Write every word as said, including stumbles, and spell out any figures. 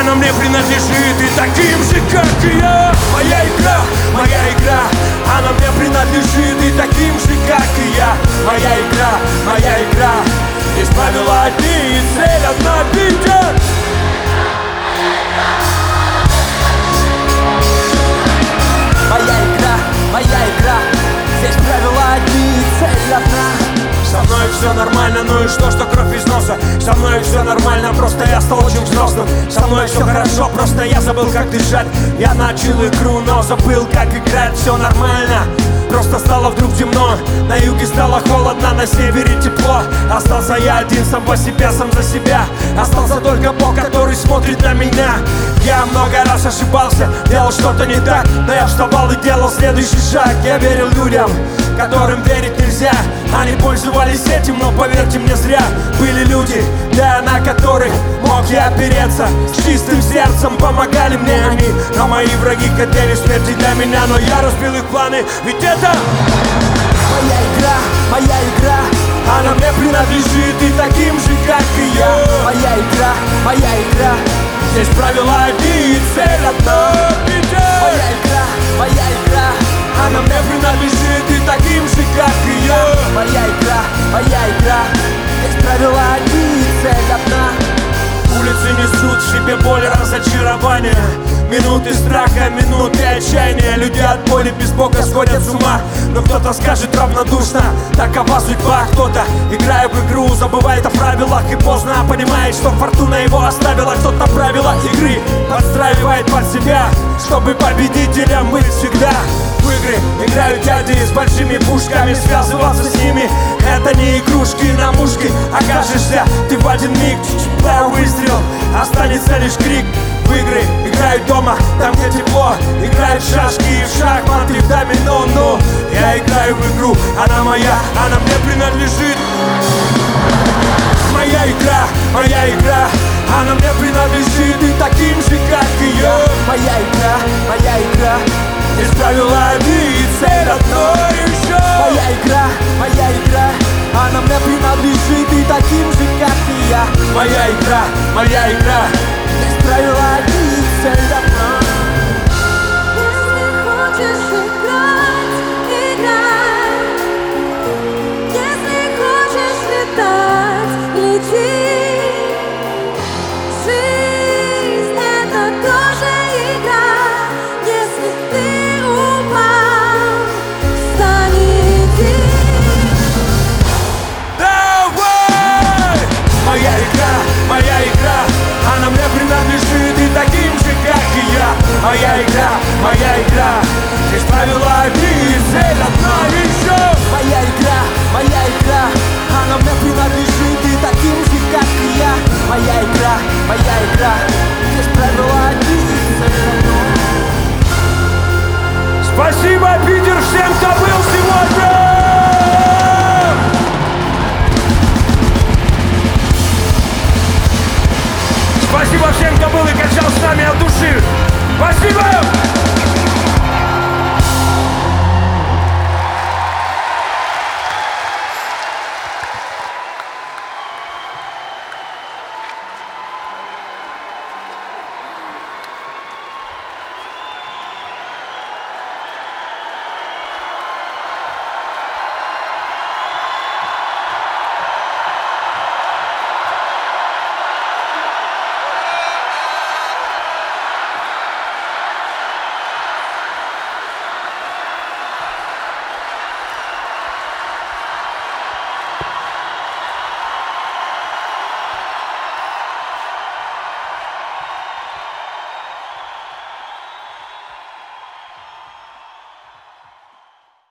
она мне принадлежит, и таким же, как и я. Моя игра, моя игра, она мне принадлежит, и таким же, как и я. Моя игра, моя игра, здесь правила одни и цель одна, Питер. Моя игра, моя игра, здесь правила одни и цель одна. Со мной все нормально, ну и что, что кровь из носа? Со мной все нормально, просто я стал очень взрослым. Со мной все хорошо, просто я забыл, как дышать. Я начал игру, но забыл, как играть. Все нормально, просто стало вдруг темно. На юге стало холодно, на севере тепло. Остался я один, сам по себе, сам за себя. Остался только Бог, который смотрит на меня. Я много раз ошибался, делал что-то не так, но я вставал и делал следующий шаг. Я верил людям, которым верить нельзя. Они пользовались этим, но поверьте мне, зря. Были люди, да, на которых мог я опереться. С чистым сердцем помогали мне они, но мои враги хотели смерти для меня. Но я разбил их планы, ведь это моя игра, моя игра, она мне принадлежит, и таким же, как и я. моя игра, моя игра, здесь правила одни и цель одна, Питер. моя игра, моя игра, она мне принадлежит, и таким же, как и я. моя игра, моя игра, здесь правила одни и цель одна. Улицы несут в себе боль, разочарование, минуты страха, минуты отчаяния. Люди от боли без Бога сходят с ума. Но кто-то скажет равнодушно, такова судьба. Кто-то, играя в игру, забывает о правилах и поздно понимает, что фортуна его оставила. Кто-то правила игры подстраивает под себя, чтобы победителем быть всегда. В игры играют дяди с большими пушками, связываться с ними — это не игрушки на мушке. Окажешься ты в один миг, выстрел, останется лишь крик. В игры играют дома, там где тепло, играют в шашки и в шахматы, в домино. Но я играю в игру, она моя, она мне принадлежит. Моя игра, моя игра, она мне принадлежит, и таким же, как и я. Моя игра, моя игра, здесь правила одни и цель одна еще. моя игра, моя игра, она мне принадлежит, и таким же, как и я. Моя игра, моя игра, здесь правила одни и цель одна. Если хочешь играть, играй. Если хочешь летать, лети. Жизнь — это тоже игра. Если ты упал, встань и иди. давай! Моя игра, моя игра, она мне принадлежит, и таким же, как и я. Моя игра, моя игра, здесь правила одни и цель одна еще. Моя игра, моя игра, она мне принадлежит, и таким же, как и я. Моя игра, моя игра, здесь правила одни и цель одна. Спасибо, Питер, всем, кто был сегодня! Спасибо всем, кто был и качал с нами от души. Спасибо!